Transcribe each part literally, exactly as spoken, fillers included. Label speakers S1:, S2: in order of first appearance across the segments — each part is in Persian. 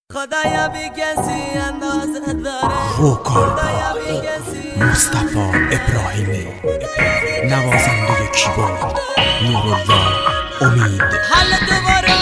S1: خدایا بی کسی اندازه داره.
S2: وکال مصطفی ابراهیمی، نوازنده کیبورد نورالله امید.
S1: حل دوباره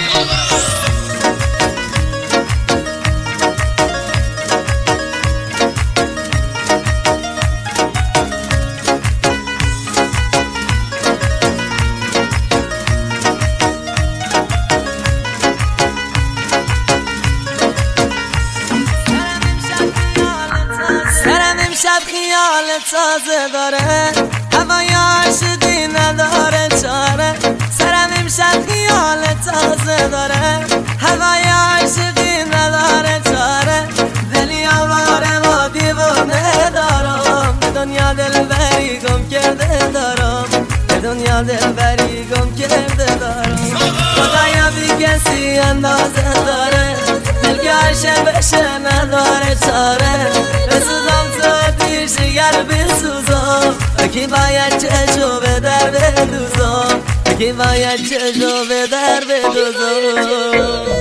S1: شب خیال تازه داره، هوای عاشقی نداره چاره. سرم امشب خیال تازه داره، هوای عاشقی نداره چاره. دلی آواره و دیوانه دارم، به دنیا دلبری گم کرده دارم، به دنیا دلبری گم کرده دارم. خدایا بی کسی اندازه داره، دلگرشه بشه نداره چاره. بسوزم تو دیشگر بسوزم، اکی باید چشو به در بدوزم، اکی باید چشو به در بدوزم.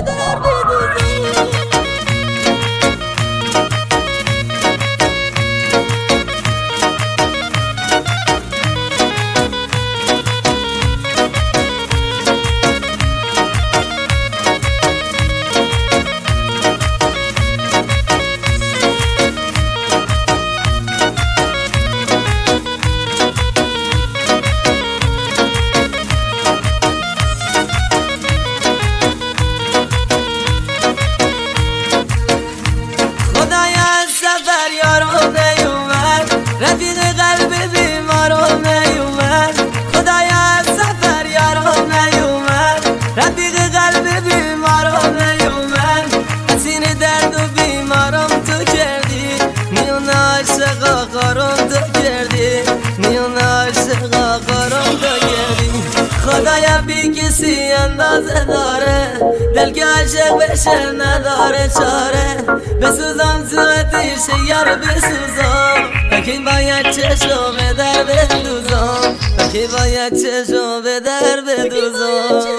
S1: رفیق قلب بیمارم نیومد، خدایا از سفر یارم نیومد. رفیق قلب بیمارم نیومد، حسین درد و بیمارم تو کردی، میون عاشقا قارم تو کردی، میون عاشقا قارم تو کردی. خدایا بی کسی اندازه داره، دل که عاشق بشه نداره چاره. بسوزم تو آتیش یار بسوزم، اکی باید چشم به در بدوزم، اکی باید چشم به در بدوزم.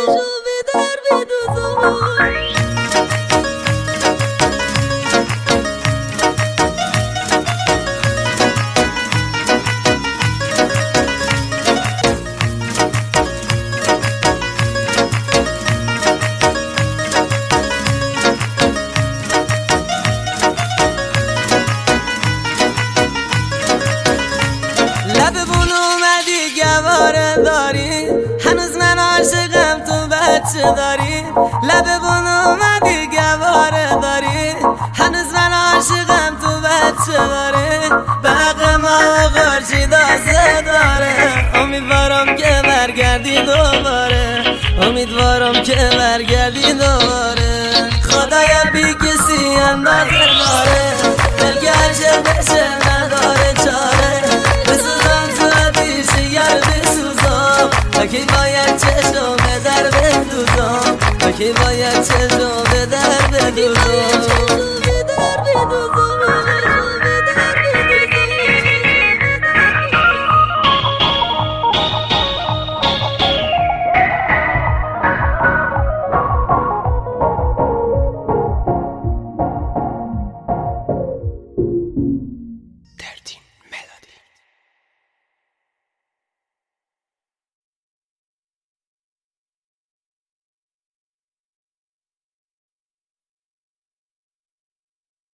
S1: لب بون اومدی گواره داری، هنوز من عاشقم تو بچه داری. لب بون اومدی گواره داری، هنوز من عاشقم تو بچه داری. به حق ما خورشید آسه داره، امیدوارم که برگردی دوباره، امیدوارم که برگردی دوباره. خدایا بی کسی اندازه داره، دل که عاشق بشه نداره چاره. اکی باید چشم به در بدوزم، اکی باید چشم به در بدوزم.